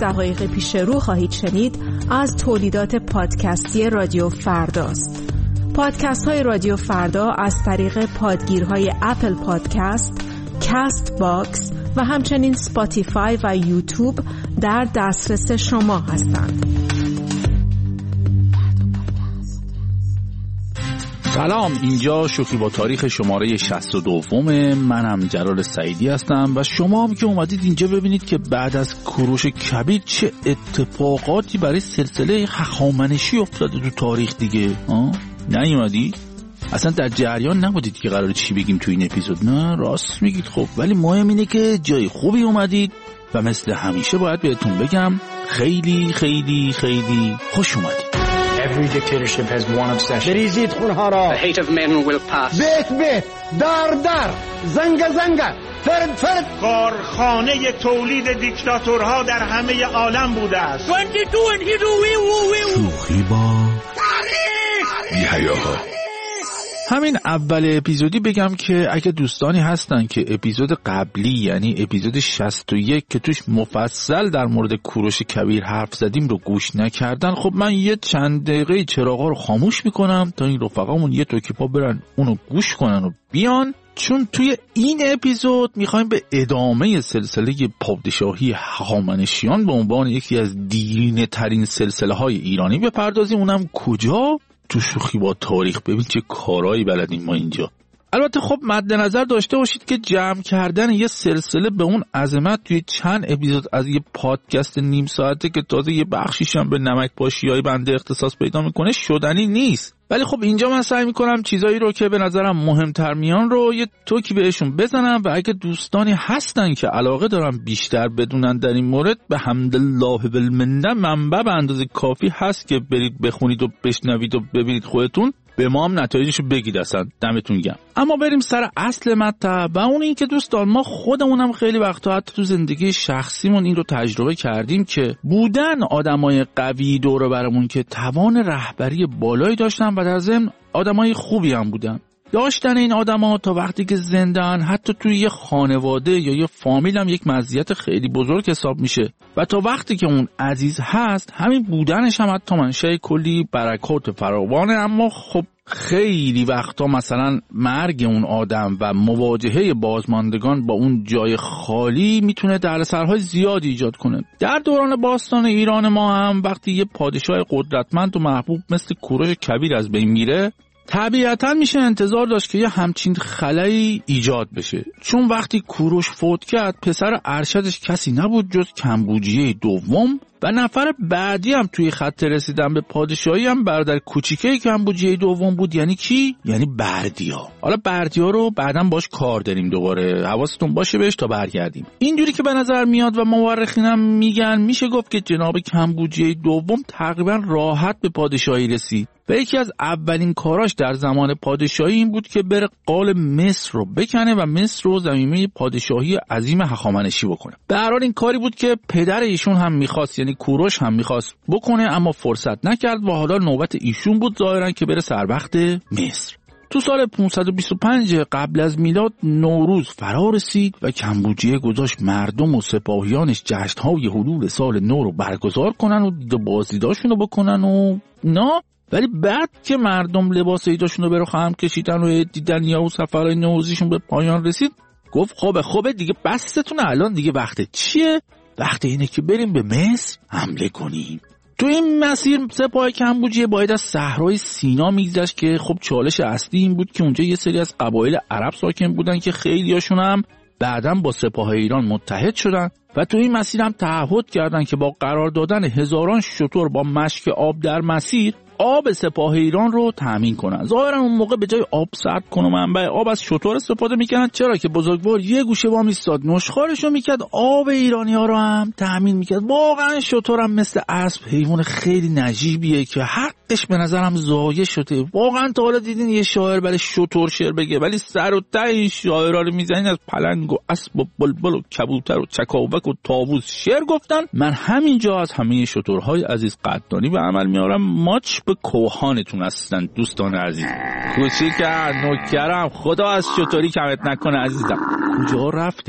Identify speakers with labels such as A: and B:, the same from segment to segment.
A: دقایق پیش رو خواهید شنید از تولیدات پادکستی رادیو فرداست. پادکست های رادیو فردا از طریق پادگیرهای اپل پادکست، کست باکس و همچنین سپاتیفای و یوتیوب در دسترس شما هستند.
B: سلام، اینجا شوخی با تاریخ شماره 62. منم جلال سعیدی هستم و شما هم که اومدید اینجا ببینید که بعد از کوروش کبیر چه اتفاقاتی برای سلسله هخامنشی افتاده تو تاریخ دیگه. نیومدی؟ اصلا در جریان نبودید که قراره چی بگیم تو این اپیزود؟ نه راست میگید. خب ولی مهم اینه که جای خوبی اومدید و مثل همیشه باید بهتون بگم خیلی خیلی خیلی خوش اومدید.
C: Every dictatorship has one obsession.
D: بریزید خونها را.
C: The hate of men will pass.
D: بیت دار زنگ فرد.
E: کارخانه تولید دیکتاتورها در همه عالم بوده است.
D: 22 and here
B: شوخی با
E: بی‌حیاها.
B: همین اول اپیزودی بگم که اگه دوستانی هستن که اپیزود قبلی یعنی اپیزود 61 که توش مفصل در مورد کوروش کبیر حرف زدیم رو گوش نکردن، خب من یه چند دقیقه چراغا رو خاموش میکنم تا این رفقامون یه توکیپا برن اونو گوش کنن و بیان، چون توی این اپیزود میخوایم به ادامه سلسله پادشاهی هخامنشیان به عنوان یکی از دیرینه ترین سلسله های ایرانی بپردازیم. اونم کجا؟ تو شوخی با تاریخ. ببین چه کارهایی بلدیم ما اینجا. البته خب مد نظر داشته باشید که جمع کردن یه سلسله به اون عظمت توی چند اپیزود از یه پادکست نیم ساعته که تازه یه بخشیش هم به نمک پاشیای بنده اختصاص پیدا میکنه شدنی نیست. ولی خب اینجا من سعی میکنم چیزایی رو که به نظرم مهمتر میان رو یه توکی بهشون بزنم و اگه دوستانی هستن که علاقه دارن بیشتر بدونن در این مورد، به حمدالله بالمنه منبع به اندازه کافی هست که برید بخونید و بشنوید و ببینید خودتون، به ما هم نتایجشو بگید. اصلا دمتون گرم. اما بریم سر اصل مطلب و اون این که دوستان ما خودمونم خیلی وقتا حتی تو زندگی شخصیمون این رو تجربه کردیم که بودن آدمای قوی دور برمون که توان رهبری بالایی داشتن و در ضمن آدمای خوبی هم بودن. داشتن این آدما تا وقتی که زنده‌ان حتی توی یه خانواده یا یه فامیل هم یک مزیت خیلی بزرگ حساب میشه و تا وقتی که اون عزیز هست همین بودنش هم حتی منشأ کلی برکات فراوانه. اما خب خیلی وقتا مثلا مرگ اون آدم و مواجهه بازماندگان با اون جای خالی میتونه دردسرهای زیادی ایجاد کنه. در دوران باستان ایران ما هم وقتی یه پادشاه قدرتمند و محبوب مثل کوروش کبیر از بین میره، طبیعتاً میشه انتظار داشت که یه همچین خلایی ایجاد بشه، چون وقتی کوروش فوت کرد پسر ارشدش کسی نبود جز کمبوجیه دوم و نفر بعدی هم توی خط رسیدن به پادشاهی هم برادر کوچیکه کمبوجیه دوم بود. یعنی کی؟ یعنی بردیا. حالا بردیا رو بعداً باش کار داریم، دوباره حواستون باشه بهش تا برگردیم. اینجوری که به نظر میاد و مورخینم میگن میشه گفت که جناب کمبوجیه دوم تقریباً راحت به پادشاهی رسید و یکی از اولین کاراش در زمان پادشاهی این بود که بره قال مصر رو بکنه و مصر رو زمینه پادشاهی عظیم هخامنشی بکنه. به هر حال این کاری بود که پدر ایشون هم میخواست، یعنی کوروش هم میخواست بکنه، اما فرصت نکرد و حالا نوبت ایشون بود ظاهرا که بره سر وقت مصر. تو سال 525 قبل از میلاد نوروز فرا رسید و کمبوجیه گذاشت مردم و سپاهیانش جشن‌های حلول سال نو رو برگزار کنن و دید و بازدیداشون رو بکنن و نه. ولی بعد که مردم لباس عیداشون رو به رخ هم کشیدن و دیدن یا سفرهای نوروزیشون به پایان رسید، گفت خوبه دیگه بستتون، الان دیگه وقت چیه؟ وقت اینه که بریم به مصر حمله کنیم. تو این مسیر سپاه کمبوجیه باید از صحرای سینا میگذشت که خب چالش اصلی این بود که اونجا یه سری از قبایل عرب ساکن بودن که خیلیاشون هم بعداً با سپاه ایران متحد شدن و تو این مسیر هم تعهد کردن که با قرار دادن هزاران شتر با مشک آب در مسیر آب سپاه ایران رو تامین کنن. ظاهرا اون موقع به جای آب سرد کنه منبع آب از شتر استفاده میکنن، چرا که بزرگوار یه گوشه وام ایستاد نشخوارشو میکرد، آب ایرانی‌ها رو هم تامین میکرد. واقعا شتر هم مثل اسب حیوان خیلی نجیبیه که حقش به نظرم ضایع شده. واقعا تا حالا دیدین یه شاعر برای شتر شعر بگه؟ ولی سر و ته این شاعرها رو میزنین از پلنگ و اسب و بلبل و کبوتر و چکاوک و طاووس شعر گفتن. من همینجا از همه شترهای عزیز قدردانی به عمل میارم. ماچ به کوهانتون هستن دوستان عزیز. کوچیکم نوکرم، خدا از شتری کمت نکنه عزیزم. کجا رفتیم؟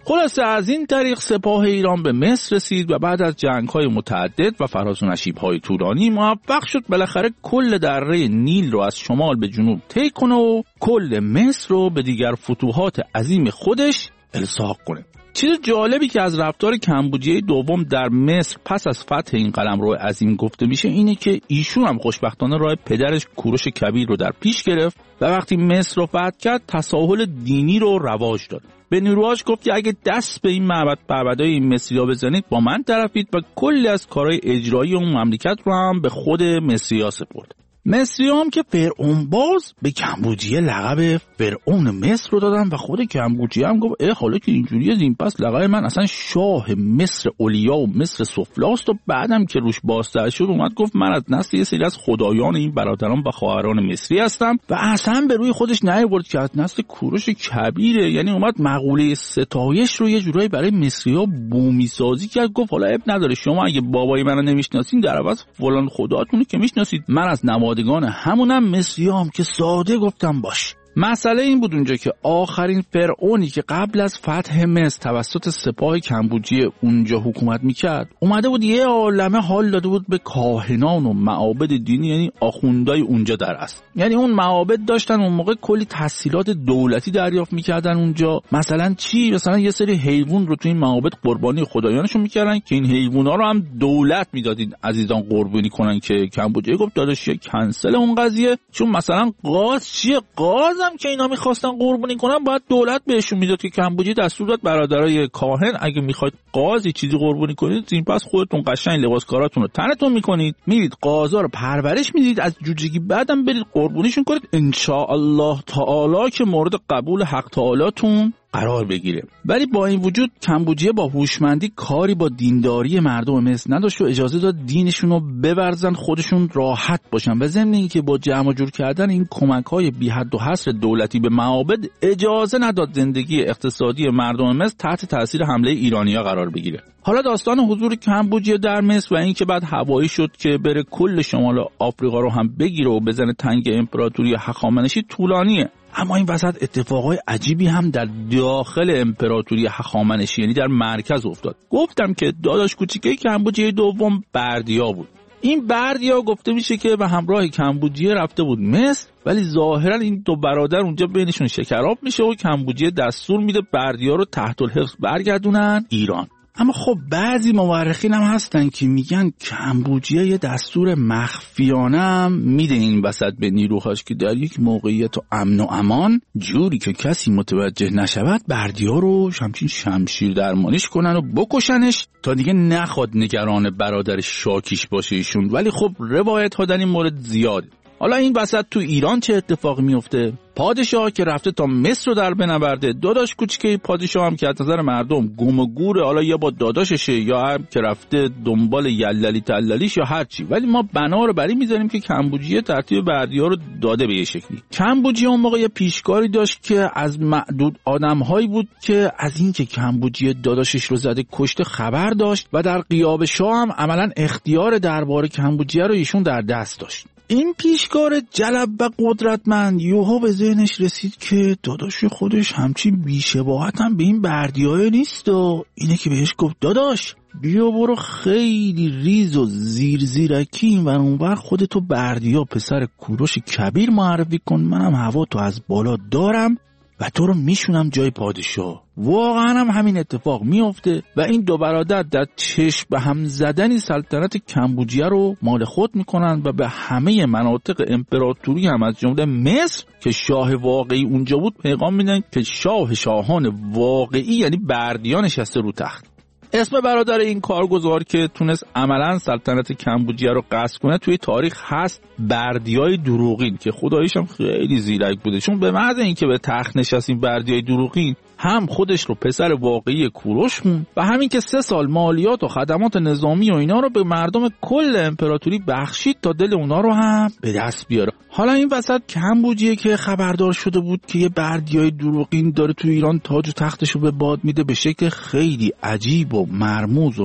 B: خلاصه از این طریق سپاه ایران به مصر رسید و بعد از جنگ‌های متعدد و فراز و نشیب‌های طولانی موفق شد بالاخره کل دره نیل رو از شمال به جنوب طی کنه و کل مصر رو به دیگر فتوحات عظیم خودش الساق کنه. چیز جالبی که از رفتار کمبوجیه دوم در مصر پس از فتح این قلمرو عظیم گفته میشه اینه که ایشون هم خوشبختانه راه پدرش کوروش کبیر رو در پیش گرفت و وقتی مصر رو فتح کرد تساهل دینی رو رواج داد. به نیروهاش گفت که اگه دست به این معبدهای این مصری‌ها بزنید با من طرفید و کلی از کارهای اجرایی اون مملکت رو هم به خود مصری‌ها سپرد. مصری‌ها هم که فرعون باز به کمبوجیه لقب فرعون مصر رو دادن و خود کمبوجیه هم گفت حالا که اینجوریه این پس لقب من اصلا شاه مصر اولیا و مصر سفلاست و بعدم که روش بازتر شد اومد گفت من از نسل یه سری از خدایان این برادران و خواهران مصری هستم و اصلا به روی خودش نیاورد که از نسل کوروش کبیره. یعنی اومد مقوله ستایش رو یه جورایی برای مصری‌ها بومی سازی کرد. گفت حالا اب نداره شما اگه بابای منو نمیشناسین در عوض فلان خداتونو که میشناسید من از نمادگان همونم مصریام که ساده گفتم باش. مسئله این بود اونجا که آخرین فرعونی که قبل از فتح مصر توسط سپاه کمبوجیه اونجا حکومت میکرد اومده بود یه عالمه حال داده بود به کاهنان و معابد دینی، یعنی آخوندای اونجا در اصل. یعنی اون معابد داشتن اون موقع کلی تسهیلات دولتی دریافت میکردن اونجا. مثلا چی؟ مثلا یه سری حیوان رو تو این معابد قربانی خدایانشون میکردن که این حیونا رو هم دولت میدادید عزیزان قربانی کنن که کمبوجیه گفت داداش کنسل اون قضیه، چون مثلا قاز چیه؟ قازم که اینا میخواستن قربانی کنن باید دولت بهشون میداد که کمبوجیه دستور داد برادرای کاهن اگه میخواید قازی چیزی قربانی کنید این پس خودتون قشنگ لباسکاراتون رو تنتون میکنید میرید قازا رو پرورش میدید از جوجگی بعدم برید قربونیشون کنید ان شاء الله تعالی که مورد قبول حق تعالیتون قرار بگیره. ولی با این وجود کمبوجیه با هوشمندی کاری با دینداری مردم مصر نداشت و اجازه داد دینشون رو بورزن خودشون راحت باشن و ضمن اینکه با جمع جور کردن این کمک‌های بی حد و حصر دولتی به معابد اجازه نداد زندگی اقتصادی مردم مصر تحت تاثیر حمله ایرانی‌ها قرار بگیره. حالا داستان حضور کمبوجیه در مصر و اینکه بعد هوایی شد که بره کل شمال آفریقا رو هم بگیره و بزنه تنگ امپراتوری هخامنشی طولانیه. اما این وسط اتفاقای عجیبی هم در داخل امپراتوری هخامنشی یعنی در مرکز افتاد. گفتم که داداش کوچیکه کمبوجیه دوم بردیا بود. این بردیا گفته میشه که به همراه کمبوجیه رفته بود مصر، ولی ظاهرا این دو برادر اونجا بینشون شکراب میشه و کمبوجیه دستور میده بردیا رو تحت الحفظ برگردونن ایران. اما خب بعضی مورخین هم هستن که میگن کمبوجیه یه دستور مخفیانه هم میده این وسط به نیروهاش که در یک موقعیت و امن و امان جوری که کسی متوجه نشود بردیا رو همچین شمشیر درمانیش کنن و بکشنش تا دیگه نخواد نگران برادر شاکیش باشه ایشون. ولی خب روایت ها در این مورد زیاده. حالا این وسط تو ایران چه اتفاقی میفته؟ پادشاه که رفته تا مصر رو در بنورده، داداش کوچیکه پادشاه هم که از نظر مردم گم و گوره، حالا یا با داداششه یا هم که رفته دنبال یللی تللیش یا هر چی، ولی ما بنا رو بری میذاریم که کمبوجیه ترتیب بردیا رو داده به یه شکلی. کمبوجیه اون موقع یه پیشکاری داشت که از معدود آدم‌هایی بود که از این که کمبوجیه داداشش رو زده کشته خبر داشت و در غیاب شاه هم عملاً اختیار دربار کمبوجیه رو ایشون در دست داشت. این پیشکار جلب و قدرتمند یوها به ذهنش رسید که داداش خودش همچین بیشباهت هم به این بردیای نیست و اینه که بهش گفت داداش بیا برو خیلی ریز و زیرکی این ور اونور خودتو بردیا پسر کوروش کبیر معرفی کن، منم هوا تو از بالا دارم و تو رو میشونم جای پادشاه. واقعا هم همین اتفاق میفته و این دو برادر در چشم به هم زدنی سلطنت کمبوجیه رو مال خود میکنن و به همه مناطق امپراتوری هم از جمله مصر که شاه واقعی اونجا بود پیغام میدن که شاه شاهان واقعی یعنی بردیا نشسته رو تخت. اسم برادر این کارگزار که تونست عملاً سلطنت کمبوجیه رو غصب کنه توی تاریخ هست بردیای دروغین که خداییش هم خیلی زیرک بوده، چون به محض اینکه به تخت نشست این بردیای دروغین هم خودش رو پسر واقعی کوروش خوند و همین که 3 سال مالیات و خدمات نظامی و اینا رو به مردم کل امپراتوری بخشید تا دل اونا رو هم به دست بیاره. حالا این وسط کمبوجیه که خبردار شده بود که یه بردیای دروغین داره تو ایران تاج و تختش رو به باد میده به شکل خیلی عجیب و مرموز و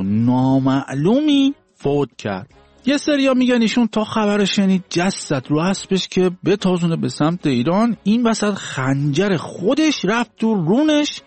B: نامعلومی فوت کرد. یه سریا میگن ایشون تا خبر شنید جسد رو اسبش که بتازونه به سمت ایران، این وسط خنجر خودش رفت تو رونش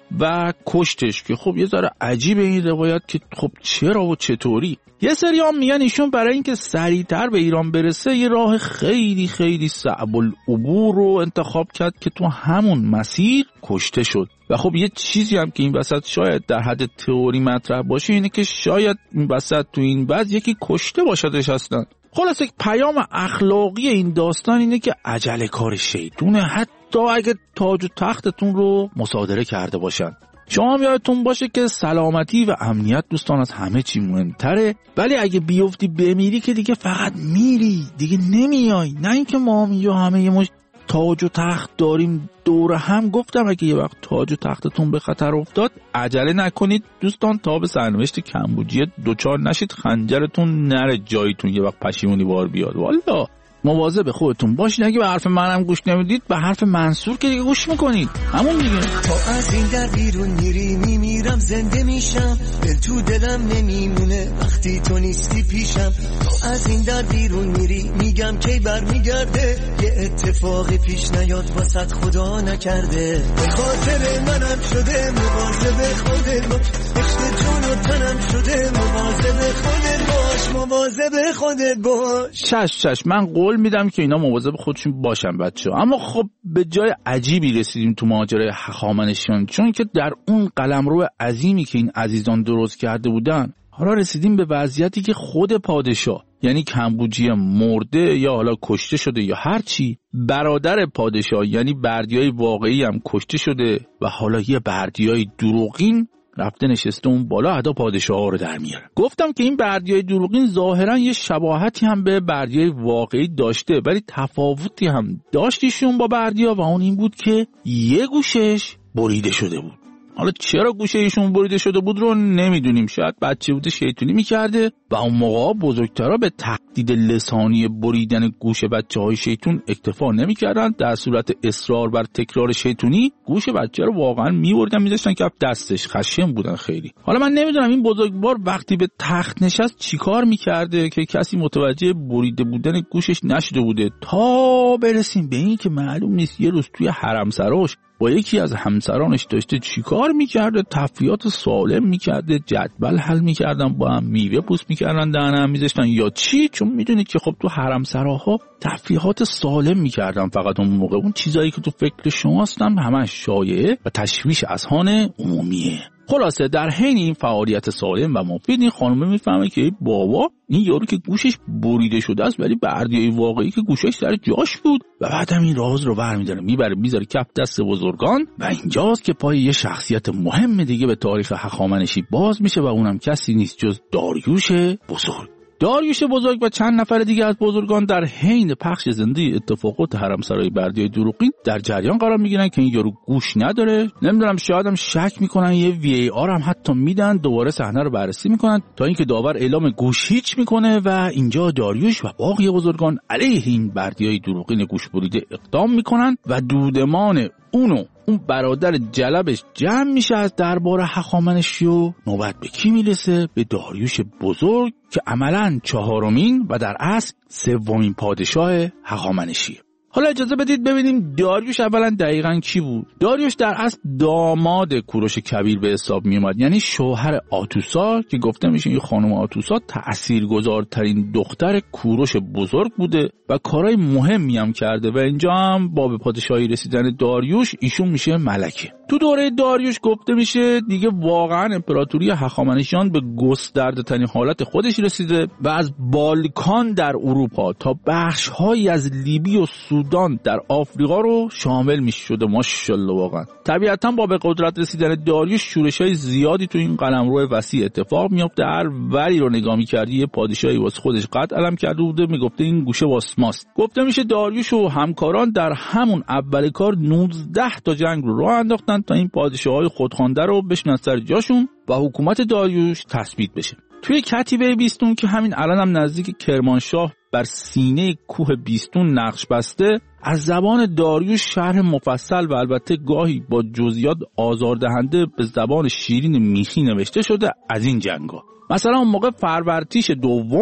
B: و کشتش، که خب یه ذره عجیبه این روایت که خب چرا و چطوری. یه سری هم میگن ایشون برای اینکه سریعتر به ایران برسه یه راه خیلی خیلی صعب العبور رو انتخاب کرد که تو همون مسیر کشته شد. و خب یه چیزی هم که این وسط شاید در حد تئوری مطرح باشه اینه که شاید این وسط تو این بعض یکی کشته باشدش هستن. خلاصه پیام اخلاقی این داستان اینه که عجله کار شیطونه، حتی اگه تاج و تختتون رو مصادره کرده باشن. شما یادتون باشه که سلامتی و امنیت دوستان از همه چی مهمتره، ولی اگه بیفتی بمیری که دیگه فقط میری، دیگه نمیای. نه اینکه ما همه یه مش تاج و تخت داریم دور هم. گفتم اگه یه وقت تاج و تختتون به خطر افتاد عجله نکنید دوستان تا به سرنوشت کمبوجیه دوچار نشید، خنجرتون نره جایتون یه وقت پشیمونی بار بیاد. والا مواظب خودتون باشید. اگه به حرف منم گوش نمیدید به حرف منصور که دیگه گوش میکنید. همون دیگه.
F: تا از این در بیرون میری میمیرم زنده میشم، دل تو دلم نمیمونه وقتی تو نیستی پیشم. تا از این در بیرون میری میگم کی برمیگرده، یه اتفاقی پیش نیاد واسط خدا نکرده. به خاطر منم شده مواظب خودت باش، عشق جون و تنم شده مواظب خودت باش، مواظب خودت باش.
B: چش من قول میدم که اینا مواظب خودشون باشن بچه. اما خب به جای عجیبی رسیدیم تو ماجرای هخامنشیان، چون که در اون قلمرو عظیمی که این عزیزان درست کرده بودن حالا رسیدیم به وضعیتی که خود پادشاه یعنی کمبوجیه مرده یا حالا کشته شده یا هر چی، برادر پادشاه یعنی بردیای واقعی هم کشته شده و حالا یه بردیای دروغین رفته نشسته اون بالا ادا پادشاه ها رو در میاره. گفتم که این بردیای دروغین ظاهرا یه شباهتی هم به بردیای واقعی داشته، ولی تفاوتی هم داشتیشون با بردیا و اون این بود که یه گوشش بریده شده بود. حالا چرا گوشه ایشون بریده شده بود رو نمیدونیم، شاید بچه بوده شیطونی میکرده و اون موقع بزرگترها به تهدید لسانی بریدن گوش بچه های شیطون اکتفا نمیکردن، در صورت اصرار بر تکرار شیطونی گوش بچه رو واقعا میبریدن میذاشتن که دستش. خشن بودن خیلی. حالا من نمیدونم این بزرگوار وقتی به تخت نشست چیکار میکرده که کسی متوجه بریده بودن گوشش نشده بوده، تا برسیم به این که معلوم نیست یه روز توی حرم سراش با یکی از همسرانش داشته چیکار میکرده، تفریحات سالم میکرده، جدول حل میکردن با هم، میوه پوست میکردن دهن هم میذاشتن یا چی، چون میدونید که خب تو حرم سراها تفریحات سالم میکردن. فقط اون موقع اون چیزایی که تو فکر شما هستن همش شایعه و تشویش اذهان عمومیه. خلاصه در حین این فعالیت سالم و مفید این خانم میفهمه که بابا این یارو که گوشش بریده شده است ولی بردیای واقعی که گوشش در جاش بود، و بعدم این راز رو برمی‌داره میذاره کف دست بزرگان. و اینجاست که پای یه شخصیت مهم دیگه به تاریخ هخامنشی باز میشه و اونم کسی نیست جز داریوش بزرگ. داریوش بزرگ و چند نفر دیگه از بزرگان در حین پخش زنده اتفاقات حرمسرای بردیای دروغین در جریان قرار میگیرن که این یارو گوش نداره. نمیدونم شاید هم شک میکنن، یه وی آر هم حتی میدن، دوباره صحنه رو بررسی میکنن تا اینکه داور اعلام گوش هیچ میکنه و اینجا داریوش و باقی بزرگان علیه این بردیای دروغین گوش بریده اقدام میکنن و دودمان اون برادر جلبش جمع میشه از دربار هخامنشی و نوبت به کی میرسه؟ به داریوش بزرگ که عملاً 4مین و در اصل 3مین پادشاه هخامنشیه. حالا اجازه بدید ببینیم داریوش اولا دقیقاً کی بود. داریوش در اصل داماد کوروش کبیر به حساب می اومد، یعنی شوهر آتوسا که گفته میشه این خانم آتوسا تأثیرگذارترین دختر کوروش بزرگ بوده و کارهای مهمی هم کرده و اینجا هم با به پادشاهی رسیدن داریوش ایشون میشه ملکه. تو دوره داریوش گفته میشه دیگه واقعا امپراتوری هخامنشیان به گسترده ترین حالت خودش رسیده و از بالکان در اروپا تا بخش‌هایی از لیبی و سودان در آفریقا رو شامل میشده. ماشاءالله واقعا. طبیعتا با به قدرت رسیدن داریوش شورش‌های زیادی تو این قلمرو وسیع اتفاق میفته. هر وری رو نگاه می‌کردی یه پادشاهی واسه خودش قد علم کرده بوده، میگفته این گوشه واسه ماست. گفته میشه داریوش و همکاران در همون اول کار 19 تا جنگ رو راه انداختن تا این پادشاه‌های خودخوانده رو بشنن سر جاشون و حکومت داریوش تثبیت بشه. توی کتیبه بیستون که همین الان هم نزدیک کرمانشاه بر سینه کوه بیستون نقش بسته، از زبان داریوش شرح مفصل و البته گاهی با جزئیات آزاردهنده به زبان شیرین میخی نوشته شده از این جنگا. مثلا اون موقع فروردین دوم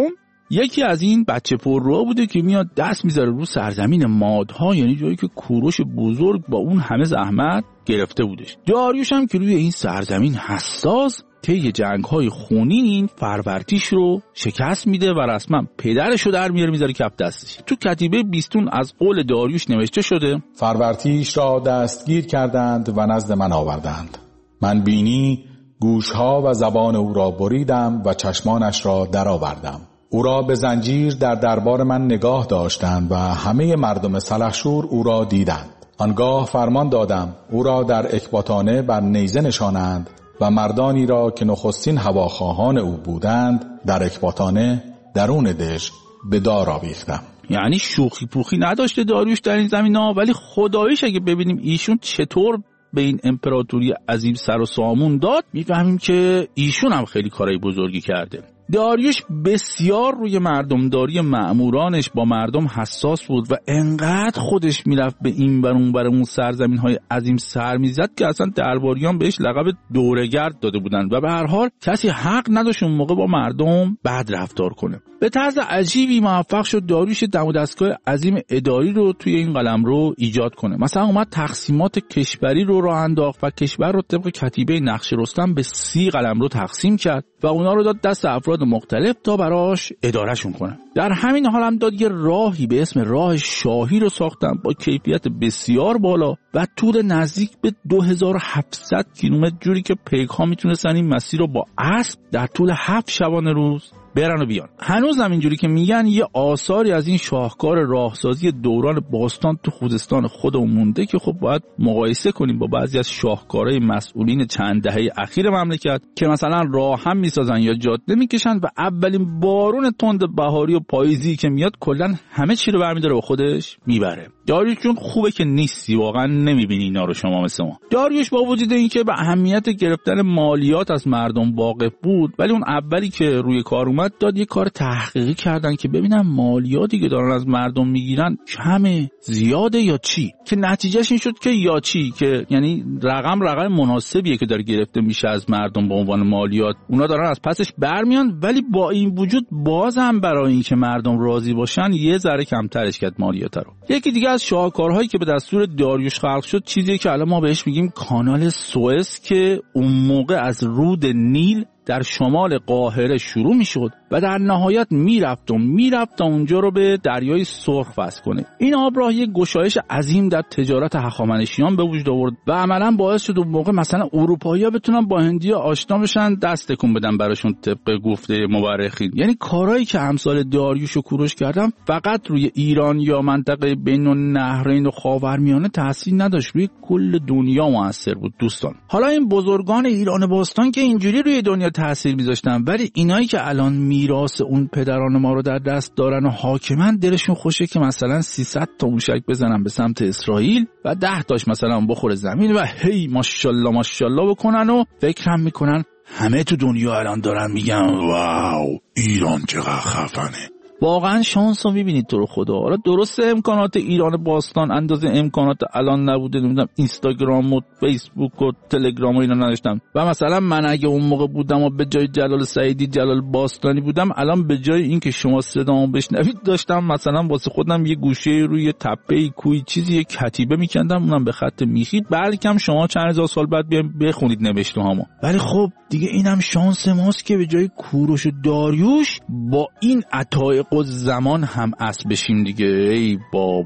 B: یکی از این بچه پررو بوده که میاد دست میذاره رو سرزمین مادها، یعنی جایی که کوروش بزرگ با اون همه زحمت گرفته بودش. داریوش هم که روی این سرزمین حساس، طی جنگ‌های خونین این فرورتیش رو شکست میده و رسما پدرش رو در میاره میذاره کف دستش. تو کتیبه بیستون از قول داریوش نوشته شده:
G: فرورتیش را دستگیر کردند و نزد من آوردند. من بینی گوشها و زبان او را بریدم و چشمانش را درآوردم. او را به زنجیر در دربار من نگاه داشتند و همه مردم سلحشور او را دیدند. آنگاه فرمان دادم او را در اکباتانه بر نیزه نشانند و مردانی را که نخستین هواخواهان او بودند در اکباتانه درون دژ به دار آویختم.
B: یعنی شوخی پوخی نداشته داریوش در این زمینه‌ها، ولی خداییش اگه ببینیم ایشون چطور به این امپراتوری عظیم سر و سامون داد، میفهمیم که ایشون هم خیلی کارهای بزرگی کرده. داریوش بسیار روی مردمداری مأمورانش با مردم حساس بود و انقدر خودش میرفت به این بر اون بر اون سرزمین‌های عظیم سر میزد که اصلا درباریان بهش لقب دوره‌گرد داده بودند و به هر حال کسی حق نداشت اون موقع با مردم بد رفتار کنه. به طرز عجیبی موفق شد داریوش دم و دستگاه عظیم اداری رو توی این قلمرو ایجاد کنه. مثلا اومد تقسیمات کشوری رو راه انداخت و کشور رو طبق کتیبه نقش رستم به 30 قلمرو تقسیم کرد و اونا رو داد دست افراد مختلف تا براش ادارهشون کنه. در همین حال هم داد یه راهی به اسم راه شاهی رو ساختن با کیفیت بسیار بالا و طول نزدیک به 2700 کیلومتر، جوری که پیک‌ها میتونستن این مسیر رو با اسب در طول 7 شبانه روز برن و بیان. هنوز هم اینجوری که میگن یه آثاری از این شاهکار راهسازی دوران باستان تو خوزستان خودمون مونده که خب باید مقایسه کنیم با بعضی از شاهکارهای مسئولین چند دهه اخیر مملکت که مثلا راه هم میسازن یا جاده میکشن و اولین بارون تند بهاری و پاییزی که میاد کلا همه چی رو برمی‌داره با خودش میبره. داریوش چون خوبه که نیستی، واقعا نمیبینی اینا رو شما مثل ما. داریوش با وجود اینکه به اهمیت گرفتن مالیات از مردم واقف بود، ولی اون اولی که روی کار اومد داد یه کار تحقیقی کردن که ببینن مالیاتی که دارن از مردم میگیرن کمه، زیاده یا چی، که نتیجهش این شد که یا چی، که یعنی رقم مناسبیه که داره گرفته میشه از مردم به عنوان مالیات، اونا دارن از پسش برمیان، ولی با این وجود بازم برای اینکه مردم راضی باشن یه ذره کمترش کرد مالیات رو. یکی دیگه از شاهکارهایی که به دستور داریوش خلق شد چیزی که الان ما بهش میگیم کانال سوئز، که اون موقع از رود نیل در شمال قاهره شروع میشد و در نهایت میرفت تا اونجا رو به دریای سرخ وصل کنه. این آبراه یک گشایش عظیم در تجارت هخامنشیان به وجود آورد و عملاً باعث شد اون موقع مثلا اروپایی‌ها بتونن با هندی‌ها آشنا بشن، دست تکون بدن براشون طبق گفته مورخین. یعنی کارهایی که امثال داریوش و کوروش کردن فقط روی ایران یا منطقه بین النهرین و خاورمیانه تاثیر نداشت، روی کل دنیا موثر بود. دوستان، حالا این بزرگان ایران باستان که اینجوری روی دنیا تاثیر میذاشتن، ولی اینایی که الان میراث اون پدران ما رو در دست دارن و حاکمن، دلشون خوشه که مثلا 300 تا موشک بزنن به سمت اسرائیل و 10 تاش مثلا بخوره زمین و هی ماشاءالله ماشاءالله بکنن و فکرم میکنن همه تو دنیا الان دارن میگن واو ایران چقدر خفنه. واقعا شانس رو میبینید تو رو خدا. حالا درسته امکانات ایران باستان اندازه امکانات الان نبوده، نمیدونم اینستاگرام و فیسبوک و تلگرام و اینا نداشتم، و مثلا من اگه اون موقع بودم و به جای جلال سعیدی جلال باستانی بودم، الان به جای این که شما صدامو بشنوید داشتم مثلا واسه خودم یه گوشه روی تپه کوی چیزی یه کتیبه میکندم، اونم به خط میخی، بلکم شما چند هزار سال بعد بیاین بخونید نوشته‌هامو. ولی خب دیگه اینم شانس ماست که به جای کوروش و داریوش با این عطای قد زمان هم اسب بشیم دیگه. ای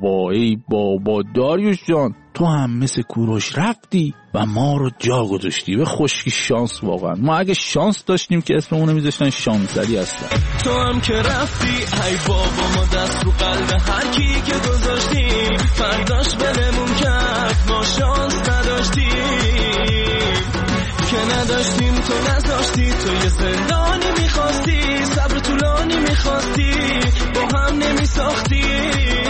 B: بابا داریوش جان، تو هم مثل کوروش رفتی و ما رو جا گذاشتی. به خشکی شانس. واقعا ما اگه شانس داشتیم که اسممون میذاشتن شانسری هستن.
F: تو هم که رفتی ای بابا، ما دست رو قلب هر کی که گذاشتیم، فرداش بلمون کرد ما شانس نداشتیم، که نداشتیم تو نذاشتی، تو یه زندانی میخواستی، صبر طولانی میخواستی، با هم نمیساختیم.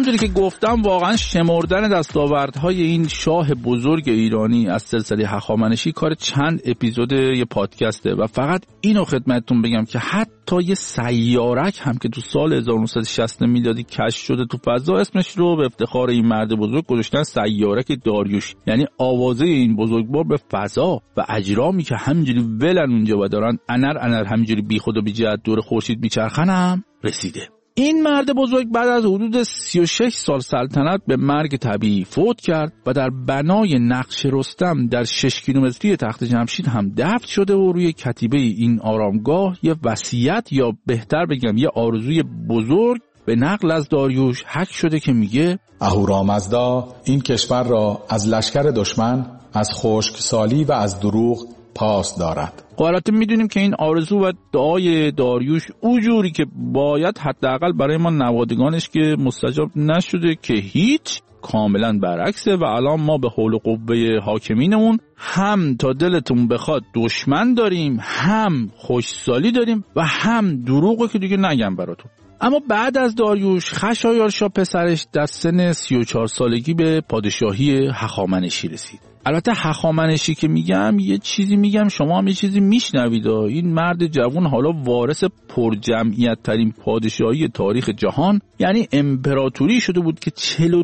B: همونجوری که گفتم واقعا شمردن دستاوردهای این شاه بزرگ ایرانی از سلسله هخامنشی کار چند اپیزود یه پادکسته و فقط اینو خدمتتون بگم که حتی یه سیارک هم که تو سال 1960 میلادی کشف شده تو فضا اسمش رو به افتخار این مرد بزرگ گذاشتن سیارک داریوش، یعنی آوازه این بزرگوار به فضا و اجرامی که همینجوری ولن اونجا و دارن انر همینجوری بی خود و بی جهت دور خورشید میچرخن هم رسیده. این مرد بزرگ بعد از حدود 36 سال سلطنت به مرگ طبیعی فوت کرد و در بنای نقش رستم در 6 کیلومتری تخت جمشید هم دفن شده و روی کتیبه این آرامگاه یه وصیت یا بهتر بگم یه آرزوی بزرگ به نقل از داریوش حک شده که میگه
G: اهورامزدا این کشور را از لشکر دشمن، از خشکسالی و از دروغ پاس دارد.
B: البته میدونیم که این آرزو و دعای داریوش اونجوری که باید حداقل برای ما نوادگانش که مستجاب نشده که هیچ، کاملا برعکسه و الان ما به حول و قوه حاکمینمون هم تا دلتون بخواد دشمن داریم، هم خوشسالی داریم و هم دروغو که دیگه نگم براتون. اما بعد از داریوش خشایارشا پسرش در سن 34 سالگی به پادشاهی هخامنشی رسید. البته هخامنشی که میگم یه چیزی میگم شما هم یه چیزی میشنوید. این مرد جوان حالا وارث پرجمعیت ترین پادشاهی تاریخ جهان، یعنی امپراتوری شده بود که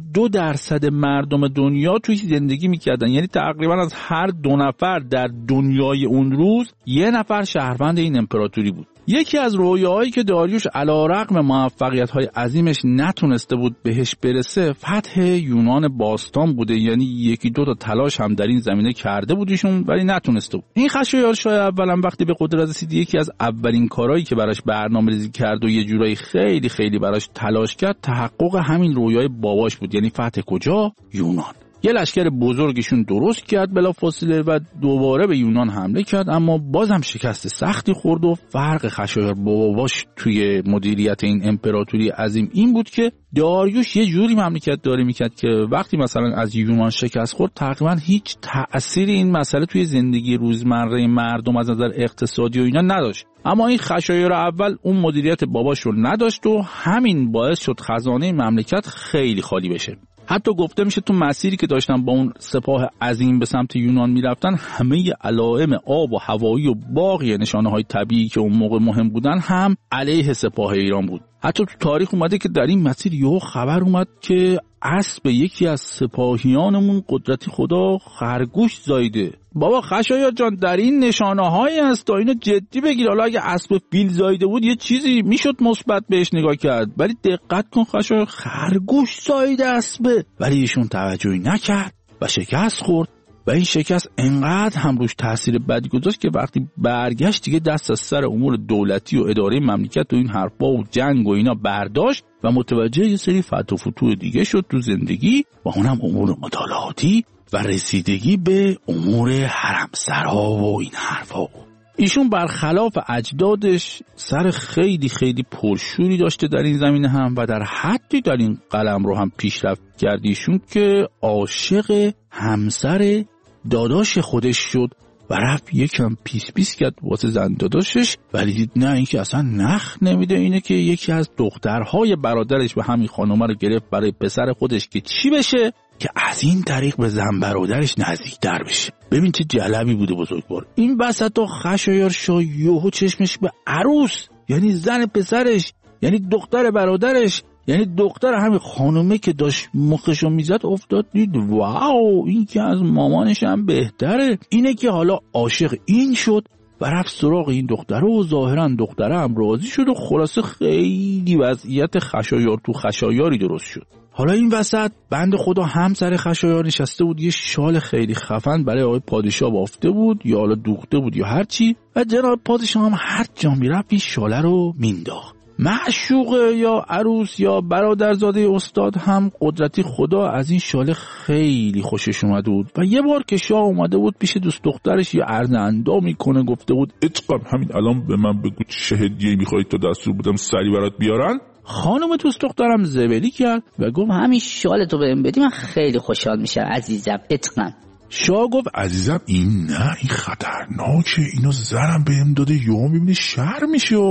B: 42% مردم دنیا توی زندگی میکردن، یعنی تقریبا از هر 2 نفر در دنیای اون روز 1 نفر شهروند این امپراتوری بود. یکی از رویاهایی که داریوش علیرغم موفقیت‌های عظیمش نتونسته بود بهش برسه فتح یونان باستان بوده، یعنی 1-2 تا تلاش هم در این زمینه کرده بودیشون ولی نتونسته بود. این خشایارشا اولا وقتی به قدرت رسید یکی از اولین کارهایی که براش برنامه‌ریزی کرد و یه جورایی خیلی خیلی براش تلاش کرد تحقق همین رویای باباش بود، یعنی فتح کجا؟ یونان. یه لشکر بزرگشون درست کرد بلافاصله و دوباره به یونان حمله کرد، اما بازم شکست سختی خورد و فرق خشایار باباش توی مدیریت این امپراتوری عظیم این بود که داریوش یه جوری مملکت داری میکرد که وقتی مثلا از یونان شکست خورد تقریبا هیچ تأثیری این مسئله توی زندگی روزمره مردم از نظر اقتصادی و اینا نداشت. اما این خشایار اول اون مدیریت باباش رو نداشت و همین باعث شد خزانه مملکت خیلی خالی بشه. حتی گفته میشه تو مسیری که داشتن با اون سپاه عظیم به سمت یونان میرفتن همه علائم آب و هوایی و باقی نشانه‌های طبیعی که اون موقع مهم بودن هم علیه سپاه ایران بود. حتی تو تاریخ اومده که در این مسیر یهو خبر اومد که اسب یکی از سپاهیانمون قدرتی خدا خرگوش زایده. بابا خشایار جان در این نشانه‌هایی هست تا اینو جدی بگیر. حالا اگه اسب فیل زایده بود یه چیزی میشد مثبت بهش نگاه کرد، ولی دقت کن خشایار خرگوش زایده اسبه، ولی ایشون توجهی نکرد و شکست خورد و این شکست انقدر هم روش تاثیر بدی گذاشت که وقتی برگشت دیگه دست از سر امور دولتی و اداره مملکت و این حرفا و جنگ و اینا برداشت و متوجه یه سری فتح و فتوح دیگه شد تو زندگی و اونم امور مطالعاتی و رسیدگی به امور حرمسرا و این حرفا. ایشون برخلاف اجدادش سر خیلی خیلی پرشوری داشته در این زمینه هم و در حدی در این قلم رو هم پیشرفت کردیشون که عاشق همسر داداش خودش شد و رفت یکم پیس کرد واسه زن داداشش، ولی دید نه این که اصلا نخ نمیده، اینه که یکی از دخترهای برادرش و همین خانومه رو گرفت برای پسر خودش که چی بشه؟ که از این طریق به زن برادرش نزدیکتر بشه. ببین چه جلبی بوده بزرگوار. این وسطا خشایارشا یهو چشمش به عروس، یعنی زن پسرش، یعنی دختر برادرش، یعنی دختر همین خانومه که داشت مخشو میزد افتاد، دید واو این که از مامانش هم بهتره. اینه که حالا عاشق این شد و رفت سراغ این دختره و ظاهرا دختره هم راضی شد و خلاصه خیلی وضعیت خشایار تو خشایاری درست شد. حالا این وسط بند خدا همسر خشایار نشسته بود، یه شال خیلی خفن برای آقای پادشاه بافته بود یا حالا دوخته بود یا هرچی، و جناب پادشاه هم هر جا میرفت این شاله رو مینداخت. معشوقه یا عروس یا برادرزاده استاد هم قدرتی خدا از این شاله خیلی خوشش اومده بود و یه بار که شاه اومده بود پیش دوست دخترش یه عرض اندام میکنه، گفته بود اتقام همین الان به من بگو چه هدیه‌ای میخوای تا دستور بدم سری برات بیارن. خانم دوست دخترم زبلی کرد و گفت همین شال تو بهم بدی من خیلی خوشحال میشم عزیزم اتقام. شاه گفت عزیزم این نه، این خطرناکه، اینو زرم بهم داده یهو میبینی شر میشه.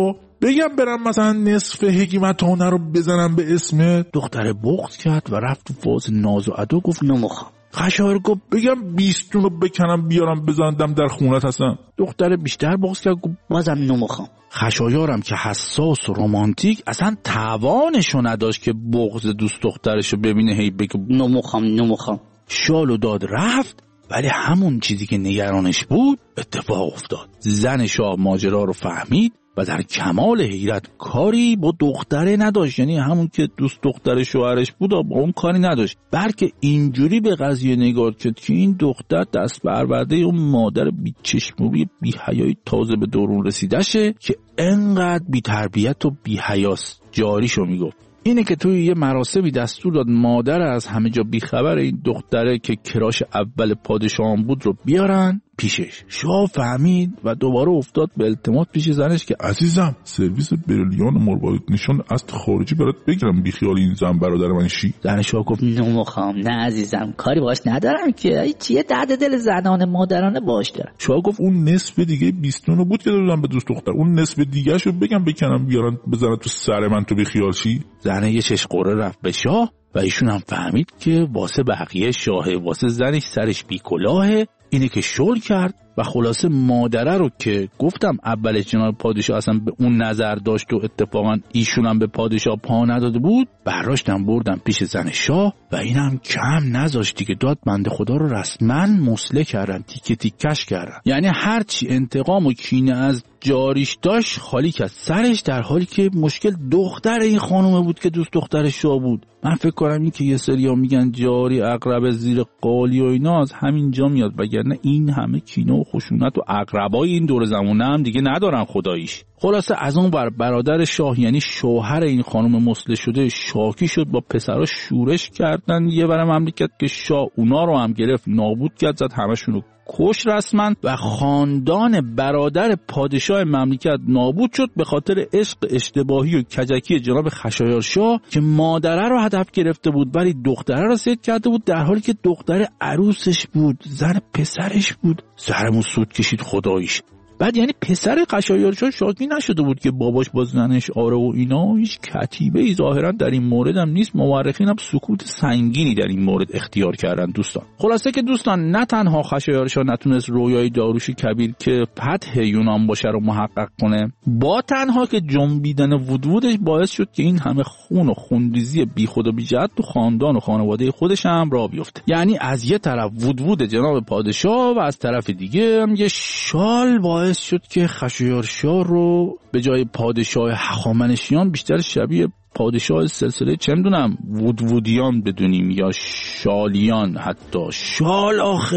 B: بگم برم مثلا نصف حکمتانه رو بزنم به اسم دختر، بغض کرد و رفت تو فاز ناز و ادا، گفت نمیخوام. خشایار گفت بگم 20 رو بکنم بیارم بزندم در خونت هستم. دختر بیشتر بغض کرد، گفت بازم نمیخوام. خشایارم که حساس و رمانتیک اصلا توانشو نداشت که بغض دوست دخترشو ببینه، هی بگه نمیخوام. شالو داد رفت. ولی همون چیزی که نگرانش بود اتفاق افتاد. زن شاه ماجرا رو فهمید و در کمال حیرت کاری با دختره نداشت، یعنی همون که دوست دختر شوهرش بود با اون کاری نداشت، بلکه اینجوری به قضیه نگاه کرد که این دختر دست برورده اون مادر بیچشموی بی‌حیای تازه به درون رسیده شه که انقدر بی‌تربیت و بی‌حیاست. جاریشو میگفت. اینه که توی یه مراسمی دستور داد مادر از همه جا بیخبر این دختره که کراش اول پادشاهان بود رو بیارن پیشش. شاه فهمید و دوباره افتاد به التماس پیش زنش که عزیزم سرویس بریلیان و مروارید نشان از خارجی برات بگیرم، بیخیال این زن برادر من شی.
H: زن شاه گفت نمیخوام، نه عزیزم کاری باش ندارم که، چیه درد دل زنان مادرانه باش دارم.
B: شاه گفت اون نصف دیگه 20 رو بود که دادم به دوست دختر، اون نصف دیگه شو بگم بکنم بیارن بزنن تو سر من تو بیخیال شی. زنه یه چش قره رفت به شاه و ایشون هم فهمید که واسه بقیه شاهه، واسه زنش سرش بی کلاهه. اینه که شل کرد و خلاصه مادره رو که گفتم اولش جناب پادشاه اصلا به اون نظر داشت و اتفاقا ایشون هم به پادشاه پا نداده بود، برداشتن بردن پیش زن شاه و اینم کم نذاشتی که داد بنده خدا رو رسما مسله کردن، تیکه تیکش کردن. یعنی هرچی انتقام و کینه از جاریش داشت خالی کرد سرش، در حالی که مشکل دختر این خانومه بود که دوست دختر شاه بود. من فکر کنم این که یه سریا میگن جاری عقرب زیر قالی و اینا از همین جا میاد، وگرنه این همه کینه و خشونت و عقربای این دور زمونه هم دیگه ندارن خداییش. خلاصه از اون برادر شاه یعنی شوهر این خانم مسله شده شاکی شد، با پسراش شورش کردن یه بر مملکت که شاه اونا رو هم گرفت نابود کرد، زد همشون رو کش رسما و خاندان برادر پادشاه مملکت نابود شد به خاطر عشق اشتباهی و کجکی جناب خشایار شاه که مادره رو هدف گرفته بود ولی دختره رو صید کرده بود، در حالی که دختر عروسش بود، زن پسرش بود. سرمون سود کشید خداییش. بعد یعنی پسر خشایار شاه شاکی نشده بود که باباش با زنش آره و اینا، هیچ کتیبه ای ظاهرا در این مورد هم نیست. مورخین هم سکوت سنگینی در این مورد اختیار کردن دوستان. خلاصه که دوستان نه تنها خشایار شاه نتونست رویای داریوش کبیر که فتح یونان باشه رو محقق کنه، با تنها که جنبیدن وودوودش باعث شد که این همه خون و خونریزی بیخود و بی‌جهت تو خاندان و خانواده خودش هم راه بیفته. یعنی از یه طرف وودوود جناب پادشاه و از طرف دیگه هم یه شال باعث شد که خشایار شاه رو به جای پادشاه هخامنشیان بیشتر شبیه پادشاه سلسله چه میدونم وودوودیان بدونیم یا شالیان. حتی شال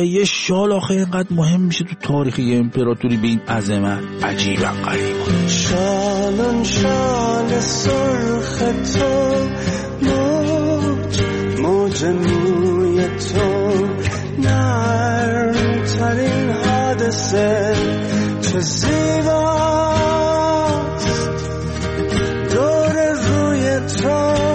B: آخه اینقدر مهم میشه تو تاریخ یه امپراتوری به این عظمت. عجیبا غریبا.
F: شالون شال سرخ تو موج موی تو نرمترین حادثه چه زیباست دور روی تو.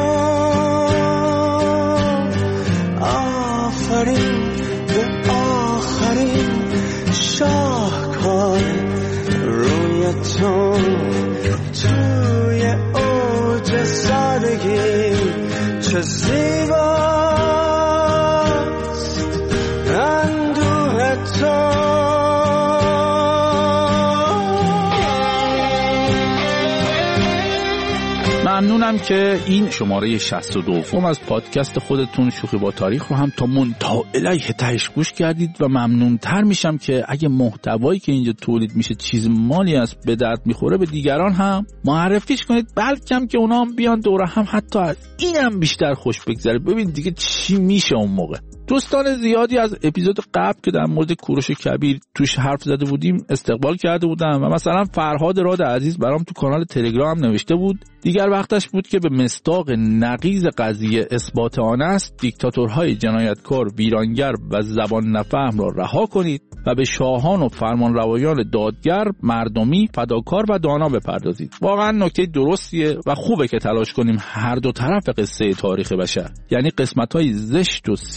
F: آفرین به آخرین شاهکار روی تو، توی اوج سادگی چه زیباست اندوه تو.
B: ممنونم که این شماره 62 از پادکست خودتون شوخی با تاریخ رو هم تا منتهی الیه تهش گوش کردید و ممنونتر میشم که اگه محتوایی که اینجا تولید میشه چیز مالی است به درد میخوره به دیگران هم معرفیش کنید، بلکه که اونا هم بیان دوره هم حتی از اینم بیشتر خوش بگذره. ببین دیگه چی میشه اون موقع. دوستان زیادی از اپیزود قبل که در مورد کوروش کبیر توش حرف زده بودیم استقبال کرده بودم و مثلا فرهاد راد عزیز برام تو کانال تلگرام نوشته بود دیگر وقتش بود که به مصداق نقیض قضیه اثبات آن است دیکتاتورهای جنایتکار، ویرانگر و زبان نفهم را رها کنید و به شاهان و فرمانروایان دادگر، مردمی، فداکار و دانا بپردازید. واقعا نکته درستیه و خوبه که تلاش کنیم هر دو طرف قصه تاریخ بشر، یعنی قسمت‌های زشت و سیاه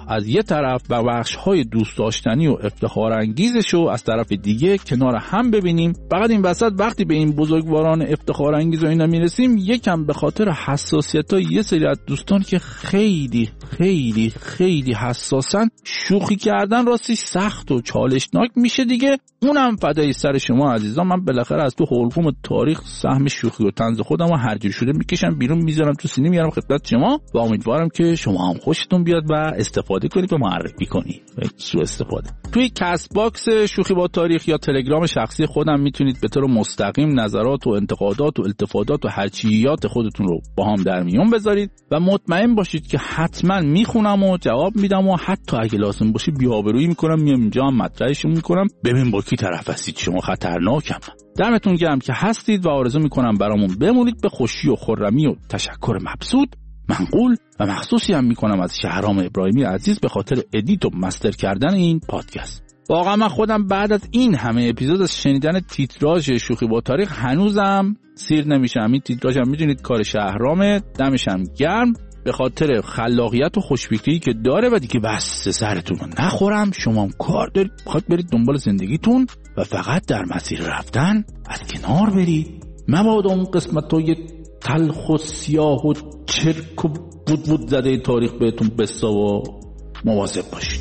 B: از یه طرف و بخش‌های دوست داشتنی و افتخار انگیزش رو از طرف دیگه کنار هم ببینیم. فقط این وسط وقتی به این بزرگواران افتخار انگیز و اینا میرسیم، یکم به خاطر حساسیت‌های یه سری از دوستان که خیلی خیلی خیلی حساسن، شوخی کردن راستش سخت و چالشناک میشه دیگه. اونم فدای سر شما عزیزان. من بالاخره از تو حلقوم تاریخ سهم شوخی و طنز خودم رو هر جور شده میکشم بیرون، میذارم تو سینه، میارم خدمت شما و امیدوارم که شما هم خوشتون بیاد و استفاده کنید و معرفی کنید و سوء استفاده. توی کست باکس شوخی با تاریخ یا تلگرام شخصی خودم میتونید به طور مستقیم نظرات و انتقادات و التفاتات و هرچیات خودتون رو با هم در میون بذارید و مطمئن باشید که حتما میخونم و جواب میدم و حتی اگه لازم باشه بی‌آبرویی میکنم، میام اینجا هم مطرحشون میکنم. ببین با کی طرف هستید، شما خطرناکم. دمتون گرم که هستید و آرزو میکنم برامون بمونید به خوشی و خرمی و تشکر مبسوط، منقول و مخصوصی هم میکنم از شهرام ابراهیمی عزیز به خاطر ادیت و مستر کردن این پادکست. واقعا من خودم بعد از این همه اپیزود از شنیدن تیتراژ شوخی با تاریخ هنوزم سیر نمیشم. این تیتراژ هم میدونید کار شهرامه، دمشم گرم به خاطر خلاقیت و خوشفکری که داره و دیگه بس سرتون رو نخورم. شما هم کار دارید، بخواد برید دنبال زندگیتون و فقط در مسیر رفتن از کنار برید. مبادا اون قسمت‌های تلخ و سیاه و چرک و بود زده تاریخ بهتون بسا و مواظب باشید.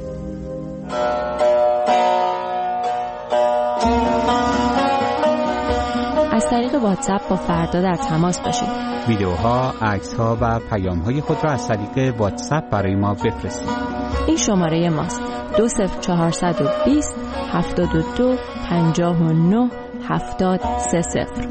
A: از طریق واتساپ با فردا در تماس باشید.
I: ویدیوها، عکس‌ها و پیام‌های خود را از طریق واتساپ برای ما بفرستید.
A: این شماره ماست: 20420 72 59 7030.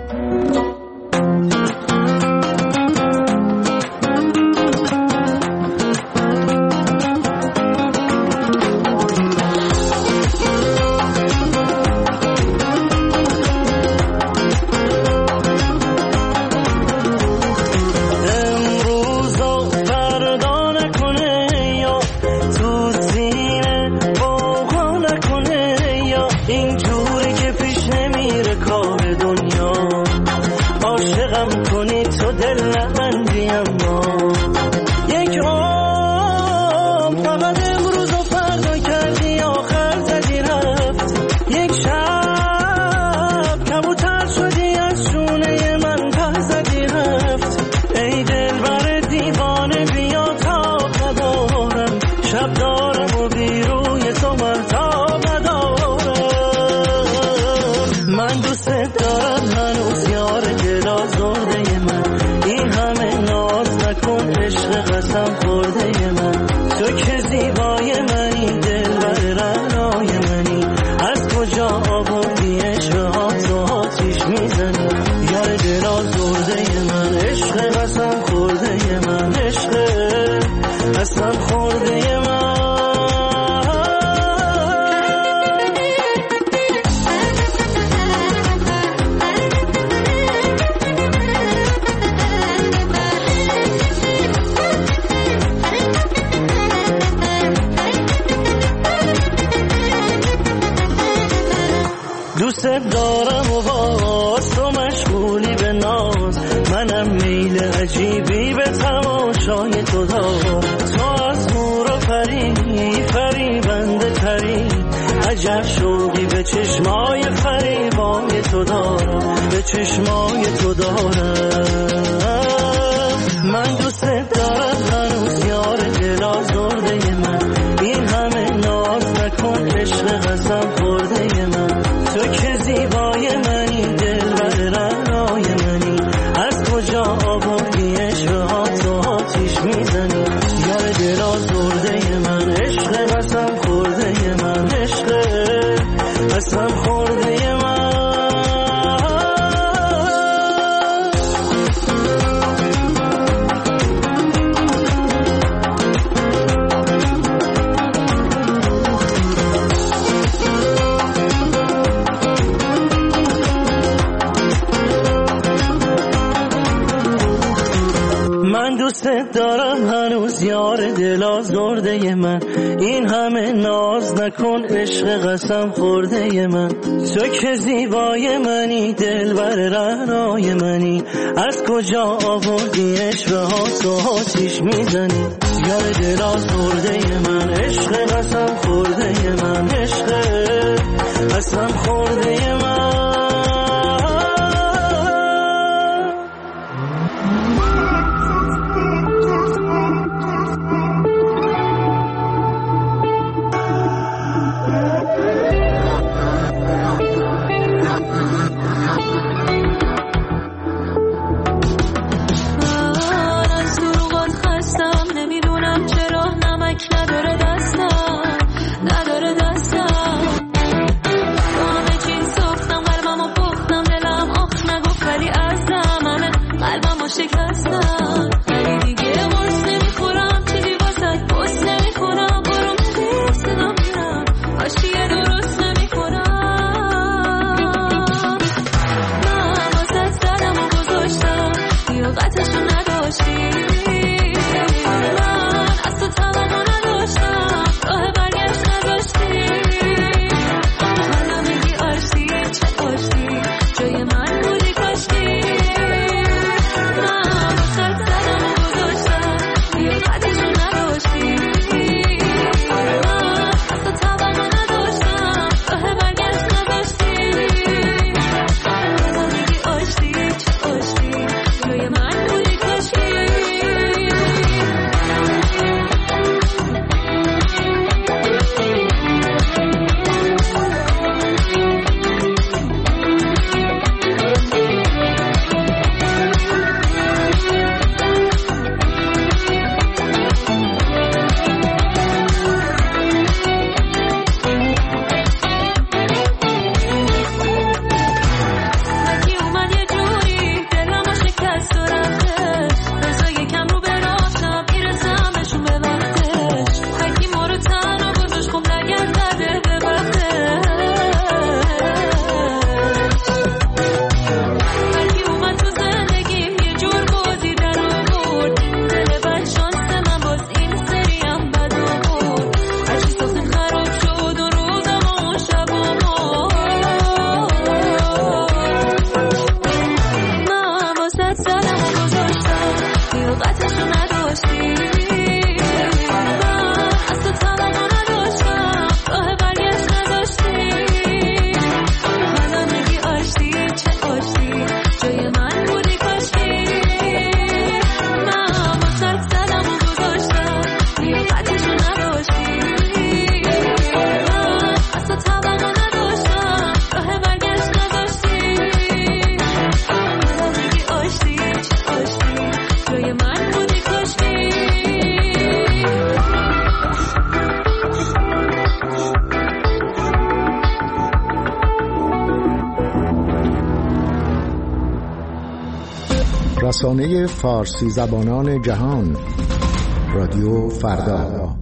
F: دارم هنوز یار دل آزرده من، این همه ناز نکن عشق قسم خورده من. تو که زیبای منی، دلبر رعنای منی، از کجا آوردی عشق ها تو آتیش میزنی؟ یار دل آزرده من، عشق قسم خورده من، عشق قسم خورده من.
J: رسانه فارسی زبانان جهان، رادیو فردا.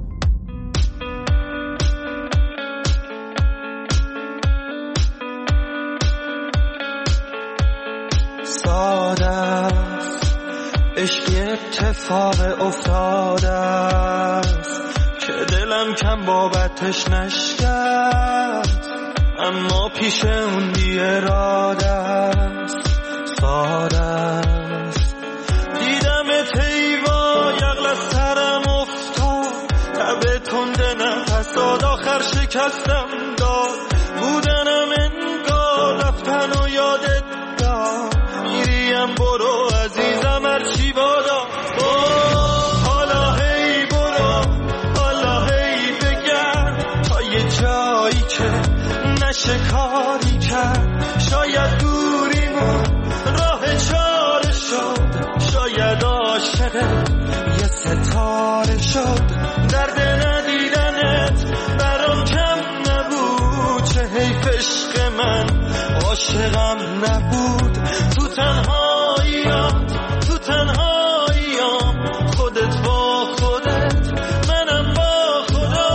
F: ساده است عشق اتفاق افتاده است که دلم کم بابتش نشکست، اما پیش اون بی اراده است. ساده است دیدم تیوا یغل از سرم افتاد، تب تنده نفس داد آخر شکستم داد، بودنم انگار رفتن و یادت داد، میریم برو عزیزم هرچی بادا، حالا هی برو حالا هی بگرد تا یه جایی که نشه کاری کرد، شاید دوریمون راه چاره شد، شاید عاشقت یه ستاره شد، درد ندیدنت برام کم نبود، چه حیف عشق من عاشقم نبود، تو تنهاییام تو تنهاییام خودت با خودت منم با خدا.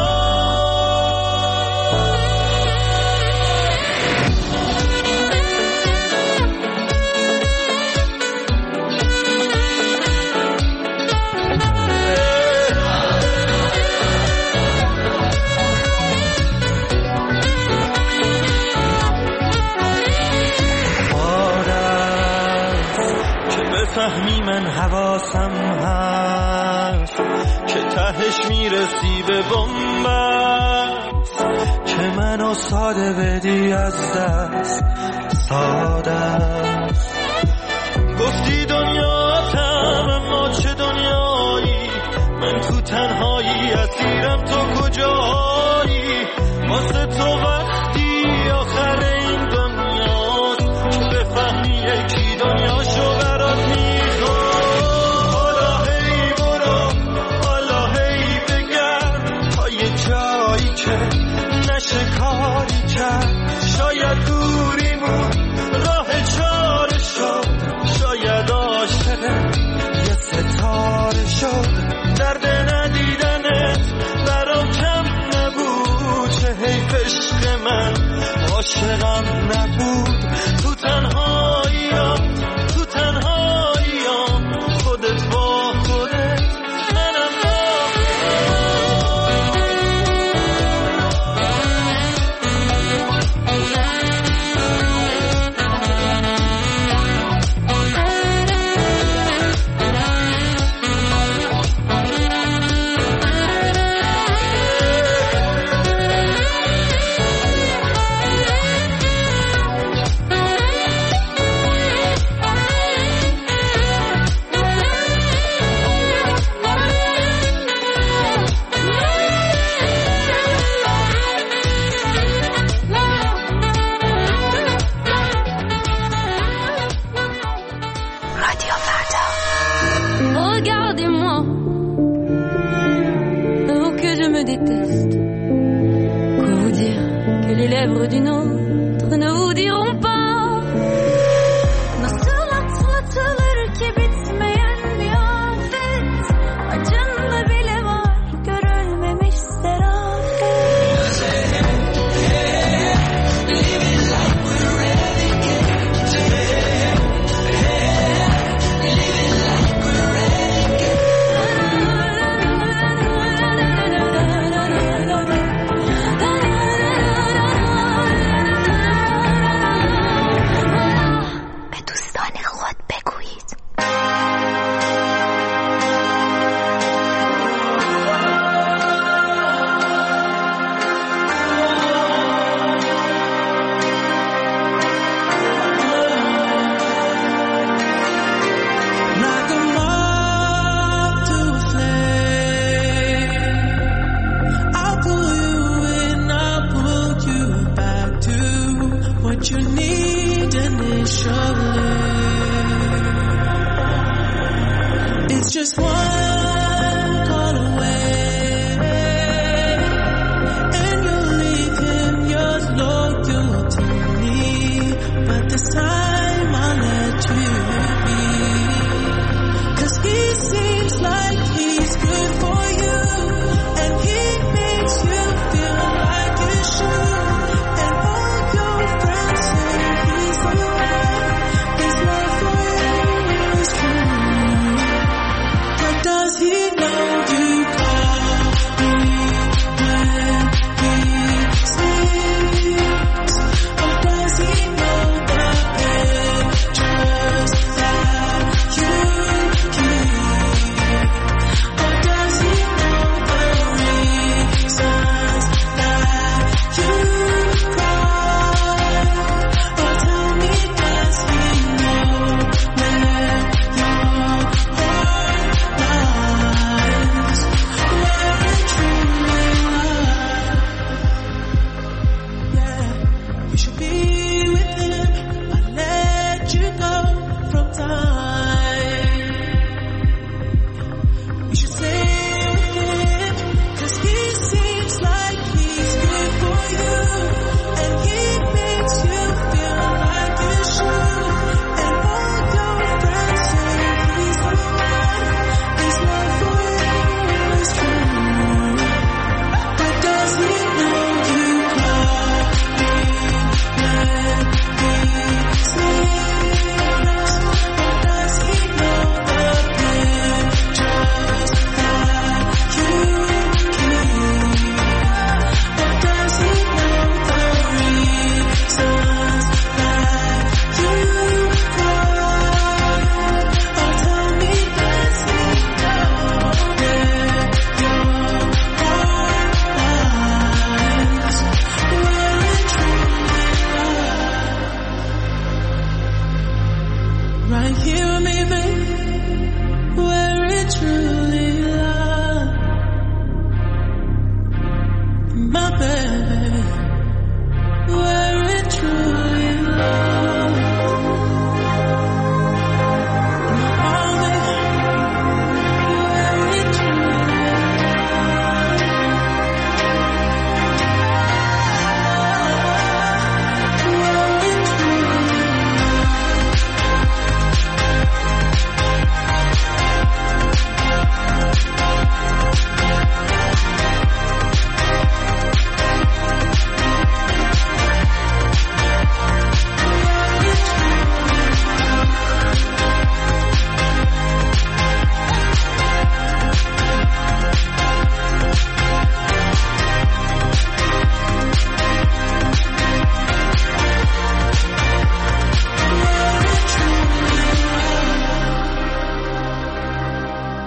F: فهمی من حواسم هست که تهش میرسی به بنبست که منو ساده بدی از دست. ساده است گفتی دنیاتم اما چه دنیایی، من تو تنهایی اسیرم تو کجایی. واسه تو وقتی آخر این دنیاست که بفهمی یکی دنیاشو برات میخواد. حالا هی برو حالا هی بگرد تا یه جایی که نشه کاری کرد. شاید دوریمون راه چاره شد، شاید عاشق یه ستاره شد. درد ندیدنت برام کم نبود، چه حیف عشق من عاشقم نبود. تو تنهاییام تو تنهاییام خودت با خودت منم با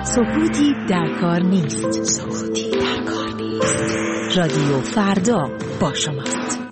A: سکوتی در کار نیست. رادیو فردا با شماست.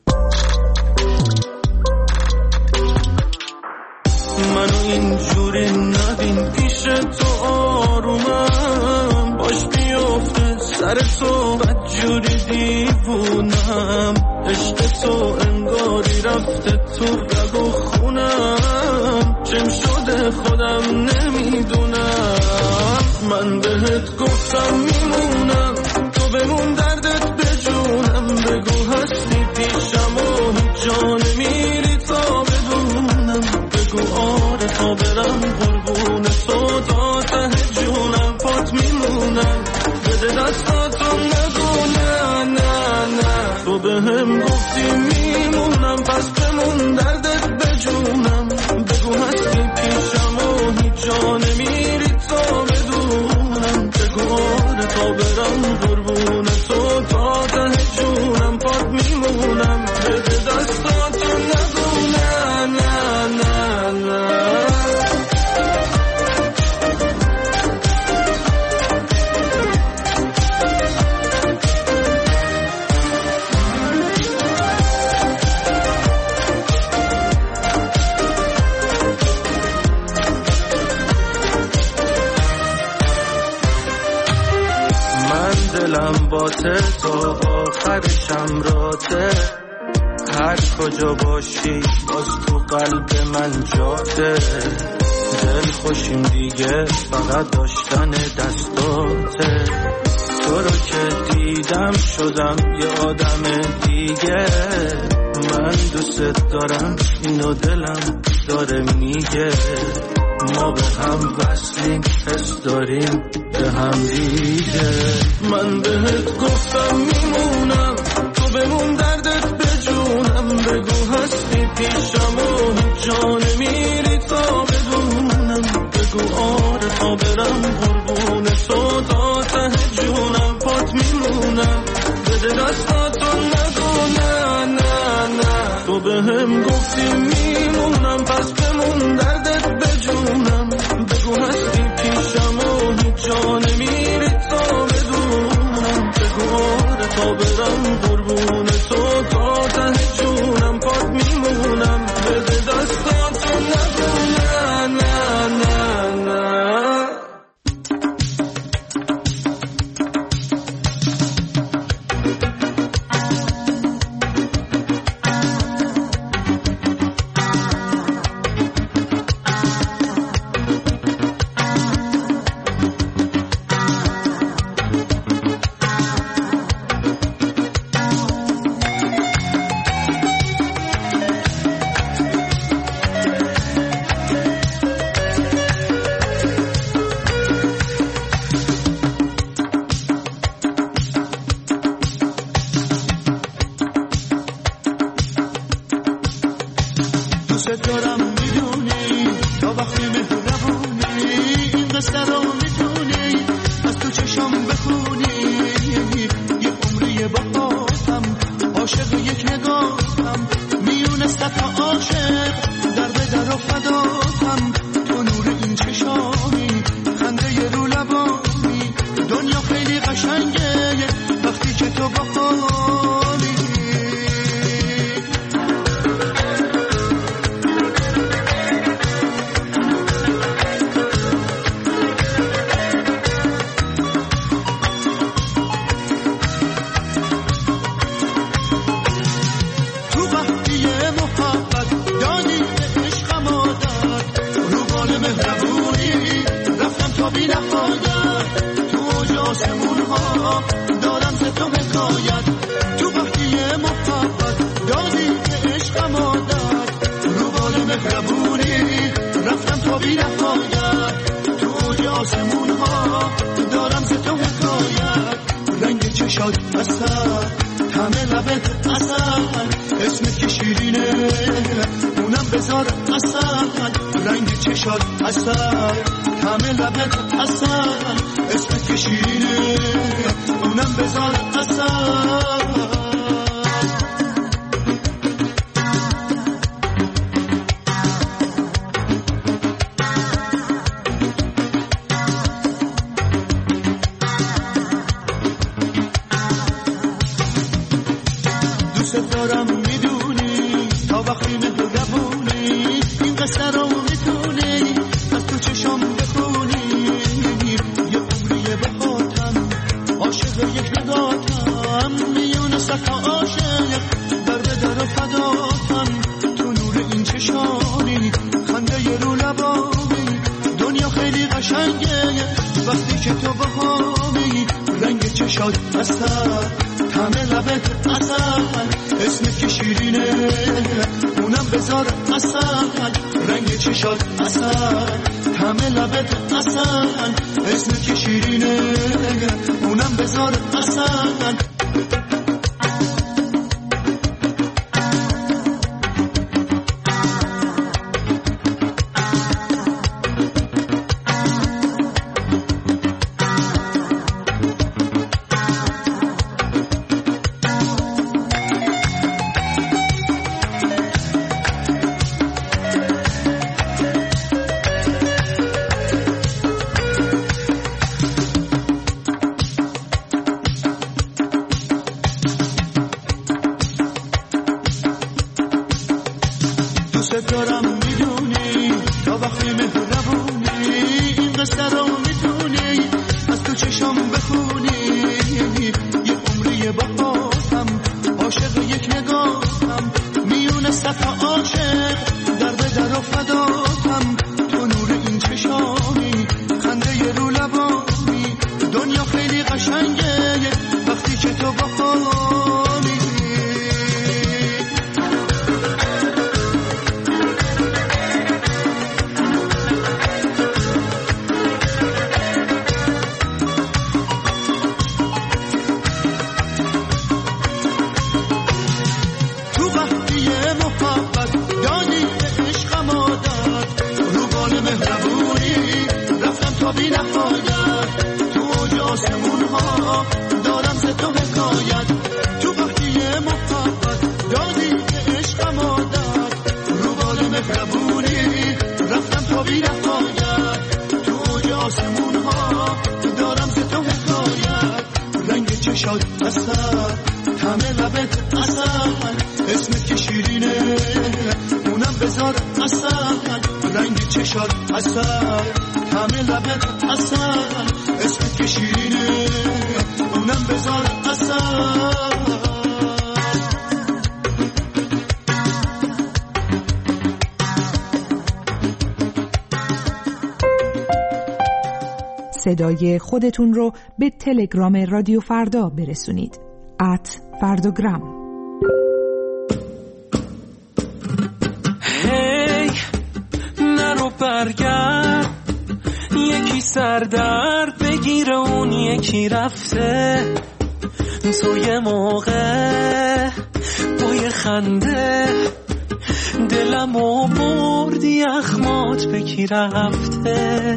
F: منو اینجوری ندین پیش تو آرومم، باش بیفته سر تو بدجوری دیوونم، عشق تو انگاری رفته تو رگ و خونم، چم شده خودم نمیدونم، من بهت گفتم میمونم تو بمون دردت بجونم، بگو هستی پیشم و جا نمیری تا بدونم، بگو آره تا برم قربون تو تا ته جونم، پات میمونم بده دستاتو نگو نه نه نه، تو بهم گفتی میمونم پس بمون دردت بجونم، بگو هستی پیشم و هیچ جا نمیری تا بدونم، بگو آره تا برم قربون تو تا ته جونم، پات میمونم بده دستاتو نگو نه نه نه نه. دلم باته تا آخر شمراته، هر کجا باشی باز تو قلب من جاته، دل خوشیم دیگه فقط داشتن دستاته، تو رو که دیدم شدم یه آدم دیگه، من دوست دارم اینو دلم داره میگه، ما به هم وصلیم حس داریم به هم دیگه، من بهت گفتم میمونم تو بمون دردت بجونم، بگو هستی پیشم و جا نمیری تا بدونم، بگو آره تا برم قربون تو تا ته جونم، پات میمونم بده دستاتو نگو نه نه نه، تو بهم گفتی میمونم پس بمون دردت بجونم، بگو هستی پیشم و هیچ جا نمیری تا بدونم، بگو آره تا برم قربون تو تا ته جونم، پات میمونم بده دستاتو نگو نه نه نه نه. قصه رو میتونی از تو چشم بخونی، یه عمری بخاطم عاشق یک نگاتم، میونه صفا عاشق درد در و فداتم، تو نور این چشانی خنده ی رو لبانی، دنیا خیلی قشنگه وقتی که تو بهامی، رنگ چشات اصل همه لبت اصل، اسمت که شیرینه اونم بذار اصل، رنگ چشات اصل همه لبت اصل، اسمت که شیرینه اونم بذار اصل.
A: صدای خودتون رو به تلگرام رادیو فردا برسونید. @فرداگرام.
K: هی نرو برگرد، یکی سردرد بگیره اون یکی رفته، تو یه موقع با یه خنده دلمو بردی اخمات بکی رفته.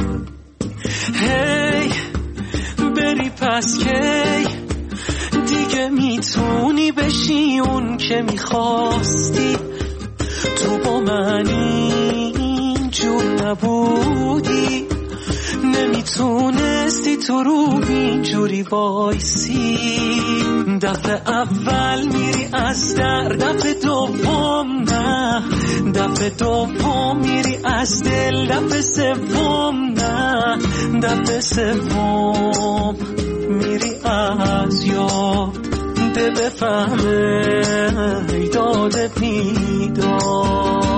K: هی بری پس کی دیگه میتونی بشی اون که میخواستی، تو با من اینجور نبودی، نمیتونستی تو رو اینجوری وایسی، دفعه اول میری از در، دفعه دوم نه، دفعه دوم میری از دل، دفعه سوم نه، دفعه سوم میری از یاد، ده بفهمه داده بیداد.